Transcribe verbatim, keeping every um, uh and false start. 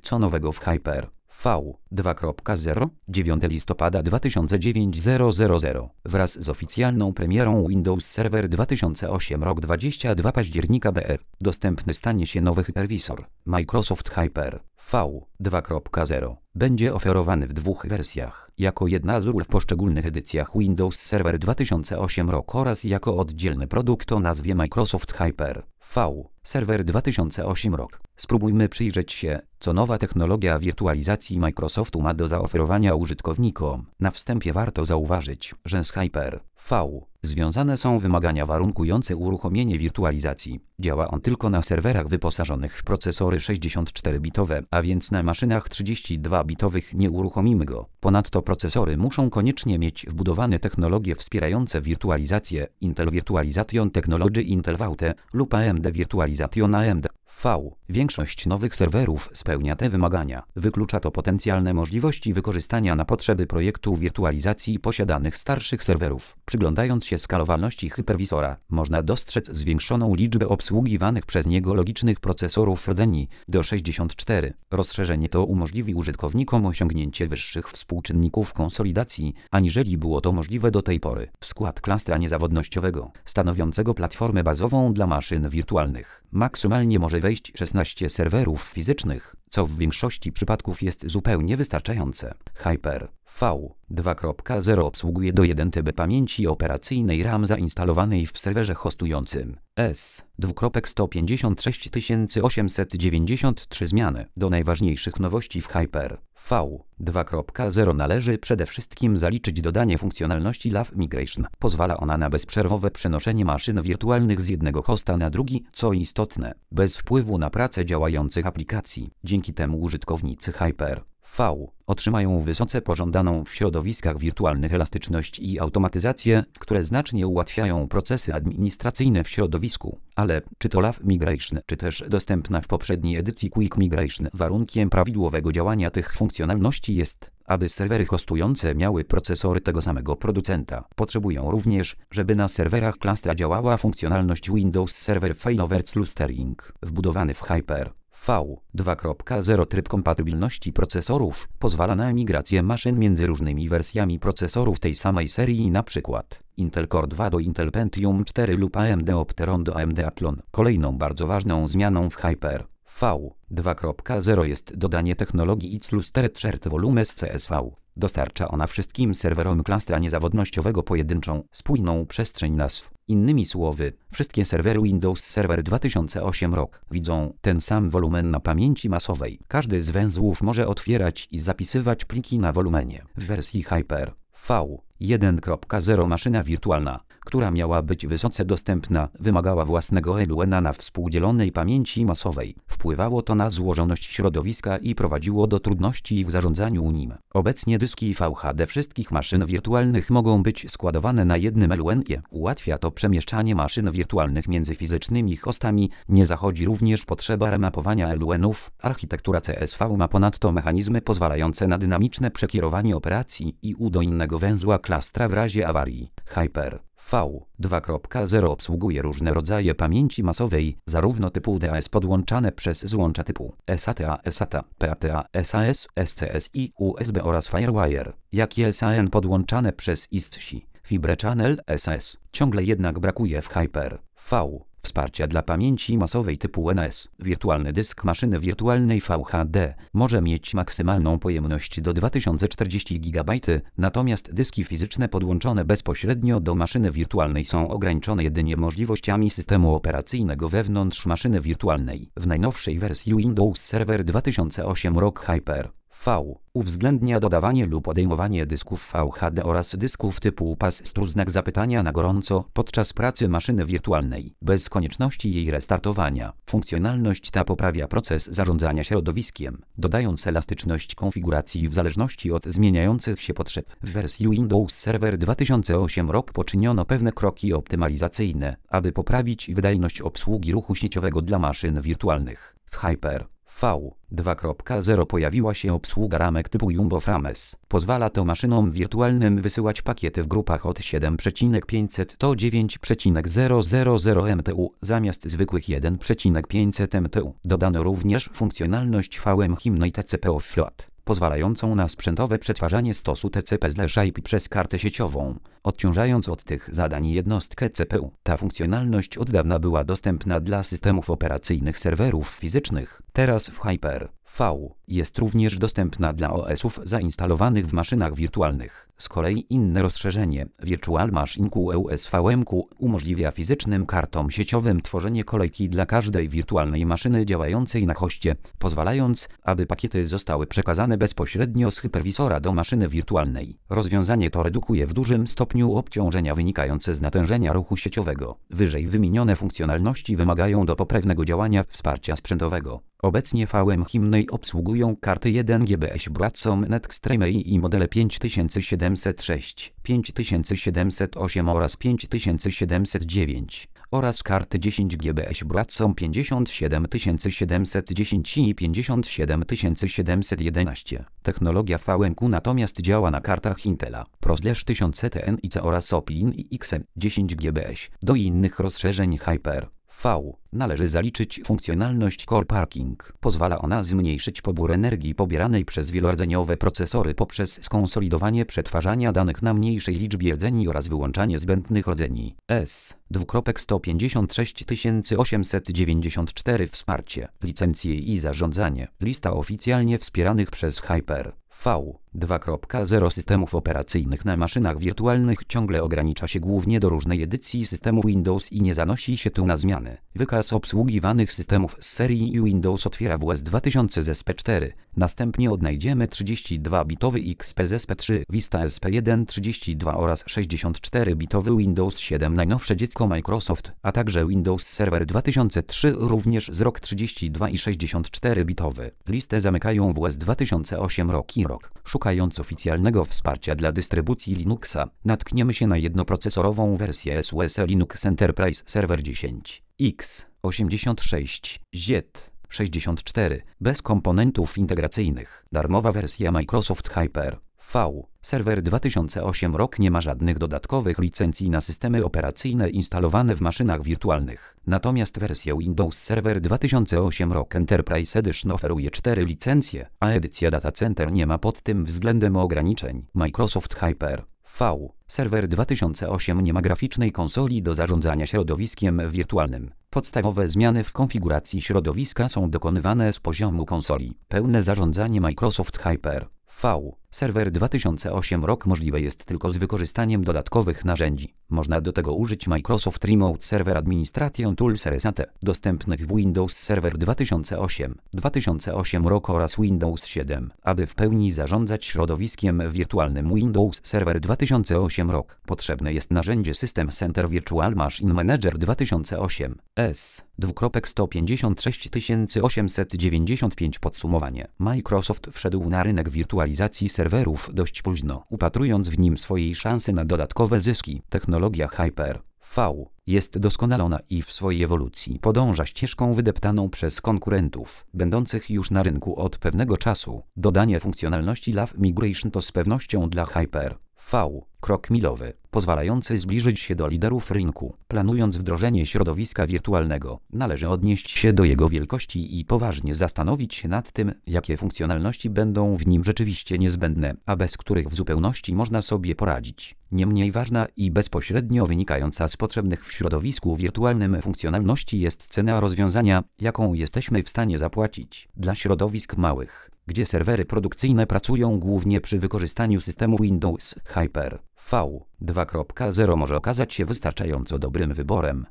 Co nowego w Hyper V dwa kropka zero? dziewiątego listopada dwa tysiące dziewięć wraz z oficjalną premierą Windows Server dwa tysiące osiem rok dwudziestego drugiego października B R dostępny stanie się nowy hypervisor Microsoft Hyper V dwa kropka zero. Będzie oferowany w dwóch wersjach, jako jedna z ról w poszczególnych edycjach Windows Server dwa tysiące osiem rok oraz jako oddzielny produkt o nazwie Microsoft Hyper V Server dwa tysiące osiem rok. Spróbujmy przyjrzeć się, co nowa technologia wirtualizacji Microsoftu ma do zaoferowania użytkownikom. Na wstępie warto zauważyć, że z Hyper V związane są wymagania warunkujące uruchomienie wirtualizacji. Działa on tylko na serwerach wyposażonych w procesory sześćdziesiąt cztery bitowe, a więc na maszynach trzydzieści dwa bitowych nie uruchomimy go. Ponadto procesory muszą koniecznie mieć wbudowane technologie wspierające wirtualizację Intel Virtualization Technology Intel V T lub A M D Virtualization A M D V. Większość nowych serwerów spełnia te wymagania. Wyklucza to potencjalne możliwości wykorzystania na potrzeby projektu wirtualizacji posiadanych starszych serwerów. Przyglądając się skalowalności hypervisora, można dostrzec zwiększoną liczbę obsługiwanych przez niego logicznych procesorów rdzeni do sześćdziesiąt cztery. Rozszerzenie to umożliwi użytkownikom osiągnięcie wyższych współczynników konsolidacji, aniżeli było to możliwe do tej pory. W skład klastra niezawodnościowego, stanowiącego platformę bazową dla maszyn wirtualnych, maksymalnie może wejść szesnaście serwerów fizycznych, co w większości przypadków jest zupełnie wystarczające. Hyper V dwa kropka zero obsługuje do jeden terabajt pamięci operacyjnej RAM zainstalowanej w serwerze hostującym S sto pięćdziesiąt sześć tysięcy osiemset dziewięćdziesiąt trzy zmiany. Do najważniejszych nowości w Hyper V dwa kropka zero należy przede wszystkim zaliczyć dodanie funkcjonalności Live Migration. Pozwala ona na bezprzerwowe przenoszenie maszyn wirtualnych z jednego hosta na drugi, co istotne, bez wpływu na pracę działających aplikacji. Dzięki temu użytkownicy Hyper V otrzymają wysoce pożądaną w środowiskach wirtualnych elastyczność i automatyzację, które znacznie ułatwiają procesy administracyjne w środowisku. Ale czy to Live Migration, czy też dostępna w poprzedniej edycji Quick Migration, warunkiem prawidłowego działania tych funkcjonalności jest, aby serwery hostujące miały procesory tego samego producenta. Potrzebują również, żeby na serwerach klastra działała funkcjonalność Windows Server Failover Clustering. Wbudowany w Hyper V dwa kropka zero tryb kompatybilności procesorów pozwala na migrację maszyn między różnymi wersjami procesorów tej samej serii, np. Intel Core dwa do Intel Pentium cztery lub A M D Opteron do A M D Athlon. Kolejną bardzo ważną zmianą w Hyper V dwa kropka zero jest dodanie technologii I C Clustered Shared Volumes C S V. Dostarcza ona wszystkim serwerom klastra niezawodnościowego pojedynczą, spójną przestrzeń nazw. Innymi słowy, wszystkie serwery Windows Server dwa tysiące osiem rok widzą ten sam wolumen na pamięci masowej. Każdy z węzłów może otwierać i zapisywać pliki na wolumenie. W wersji Hyper V jeden kropka zero maszyna wirtualna, która miała być wysoce dostępna, wymagała własnego L U N A na współdzielonej pamięci masowej. Wpływało to na złożoność środowiska i prowadziło do trudności w zarządzaniu nim. Obecnie dyski V H D wszystkich maszyn wirtualnych mogą być składowane na jednym L U N ie. Ułatwia to przemieszczanie maszyn wirtualnych między fizycznymi hostami. Nie zachodzi również potrzeba remapowania L U N-ów. Architektura C S V ma ponadto mechanizmy pozwalające na dynamiczne przekierowanie operacji I U do innego węzła klastra w razie awarii. Hyper V dwa kropka zero obsługuje różne rodzaje pamięci masowej, zarówno typu D A S podłączane przez złącza typu SATA, SATA, PATA, SAS, S C S I, U S B oraz Firewire, jak i S A N podłączane przez I S C S I, Fibre Channel S S. Ciągle jednak brakuje w Hyper V wsparcia dla pamięci masowej typu N A S. Wirtualny dysk maszyny wirtualnej V H D może mieć maksymalną pojemność do dwa tysiące czterdzieści gigabajtów, natomiast dyski fizyczne podłączone bezpośrednio do maszyny wirtualnej są ograniczone jedynie możliwościami systemu operacyjnego wewnątrz maszyny wirtualnej. W najnowszej wersji Windows Server dwa tysiące osiem rok Hyper V uwzględnia dodawanie lub odejmowanie dysków V H D oraz dysków typu pass-through znak zapytania na gorąco podczas pracy maszyny wirtualnej, bez konieczności jej restartowania. Funkcjonalność ta poprawia proces zarządzania środowiskiem, dodając elastyczność konfiguracji w zależności od zmieniających się potrzeb. W wersji Windows Server dwa tysiące osiem rok poczyniono pewne kroki optymalizacyjne, aby poprawić wydajność obsługi ruchu sieciowego dla maszyn wirtualnych. W Hyper V dwa kropka zero pojawiła się obsługa ramek typu Jumbo Frames. Pozwala to maszynom wirtualnym wysyłać pakiety w grupach od siedem przecinek pięćset do dziewięć przecinek zero zero zero M T U zamiast zwykłych jeden przecinek pięćset M T U. Dodano również funkcjonalność V M Hymno i T C P Offload, pozwalającą na sprzętowe przetwarzanie stosu T C P/I P przez kartę sieciową, odciążając od tych zadań jednostkę C P U. Ta funkcjonalność od dawna była dostępna dla systemów operacyjnych serwerów fizycznych. Teraz w Hyper-V jest również dostępna dla O S-ów zainstalowanych w maszynach wirtualnych. Z kolei inne rozszerzenie Virtual Machine Q E U S V M Q umożliwia fizycznym kartom sieciowym tworzenie kolejki dla każdej wirtualnej maszyny działającej na hoście, pozwalając, aby pakiety zostały przekazane bezpośrednio z hyperwizora do maszyny wirtualnej. Rozwiązanie to redukuje w dużym stopniu obciążenia wynikające z natężenia ruchu sieciowego. Wyżej wymienione funkcjonalności wymagają do poprawnego działania wsparcia sprzętowego. Obecnie V M Hymno obsługują karty jeden gigabyte Broadcom NetExtreme i modele pięć tysięcy siedemset sześć, pięć tysięcy siedemset osiem oraz pięć tysięcy siedemset dziewięć oraz karty dziesięć gigabyte Broadcom pięćdziesiąt siedem tysięcy siedemset dziesięć i pięćdziesiąt siedem tysięcy siedemset jedenaście. Technologia V M Q natomiast działa na kartach Intela Pro tysiąc T N I C oraz Soplin i X M dziesięć gigabyte. Do innych rozszerzeń Hyper-V należy zaliczyć funkcjonalność Core Parking. Pozwala ona zmniejszyć pobór energii pobieranej przez wielordzeniowe procesory poprzez skonsolidowanie przetwarzania danych na mniejszej liczbie rdzeni oraz wyłączanie zbędnych rdzeni. S sto pięćdziesiąt sześć tysięcy osiemset dziewięćdziesiąt cztery Wsparcie, licencje i zarządzanie. Lista oficjalnie wspieranych przez Hyper-V dwa kropka zero systemów operacyjnych na maszynach wirtualnych ciągle ogranicza się głównie do różnej edycji systemu Windows i nie zanosi się tu na zmiany. Wykaz obsługiwanych systemów z serii Windows otwiera W S dwa tysiące z S P cztery, następnie odnajdziemy trzydzieści dwa bitowy X P z S P trzy, Vista S P jeden trzydzieści dwa oraz sześćdziesiąt cztery bitowy Windows siedem najnowsze dziecko Microsoft, a także Windows Server dwa tysiące trzy również z rok trzydzieści dwa i sześćdziesiąt cztery bitowy. Listę zamykają W S dwa tysiące osiem rok i rok. Szukając oficjalnego wsparcia dla dystrybucji Linuxa, natkniemy się na jednoprocesorową wersję S U S E Linux Enterprise Server dziesięć X osiemdziesiąt sześć Z sześćdziesiąt cztery bez komponentów integracyjnych. Darmowa wersja Microsoft Hyper-V Server dwa tysiące osiem rok nie ma żadnych dodatkowych licencji na systemy operacyjne instalowane w maszynach wirtualnych. Natomiast wersja Windows Server dwa tysiące osiem rok Enterprise Edition oferuje cztery licencje, a edycja Data Center nie ma pod tym względem ograniczeń. Microsoft Hyper-V Server dwa tysiące osiem nie ma graficznej konsoli do zarządzania środowiskiem wirtualnym. Podstawowe zmiany w konfiguracji środowiska są dokonywane z poziomu konsoli. Pełne zarządzanie Microsoft Hyper-V Server dwa tysiące osiem rok możliwe jest tylko z wykorzystaniem dodatkowych narzędzi. Można do tego użyć Microsoft Remote Server Administration Tools R S A T, dostępnych w Windows Server dwa tysiące osiem, dwa tysiące osiem rok oraz Windows siedem. Aby w pełni zarządzać środowiskiem wirtualnym Windows Server dwa tysiące osiem rok, potrzebne jest narzędzie System Center Virtual Machine Manager dwa tysiące osiem S sto pięćdziesiąt sześć tysięcy osiemset dziewięćdziesiąt pięć. Podsumowanie. Microsoft wszedł na rynek wirtualizacji serwerów dość późno, upatrując w nim swojej szansy na dodatkowe zyski. Technologia Hyper-V jest doskonalona i w swojej ewolucji podąża ścieżką wydeptaną przez konkurentów, będących już na rynku od pewnego czasu. Dodanie funkcjonalności Love Migration to z pewnością dla Hyper-V krok milowy, pozwalający zbliżyć się do liderów rynku. Planując wdrożenie środowiska wirtualnego, należy odnieść się do jego wielkości i poważnie zastanowić się nad tym, jakie funkcjonalności będą w nim rzeczywiście niezbędne, a bez których w zupełności można sobie poradzić. Niemniej ważna i bezpośrednio wynikająca z potrzebnych w środowisku wirtualnym funkcjonalności jest cena rozwiązania, jaką jesteśmy w stanie zapłacić. Dla środowisk małych, gdzie serwery produkcyjne pracują głównie przy wykorzystaniu systemu Windows, Hyper-V dwa kropka zero może okazać się wystarczająco dobrym wyborem.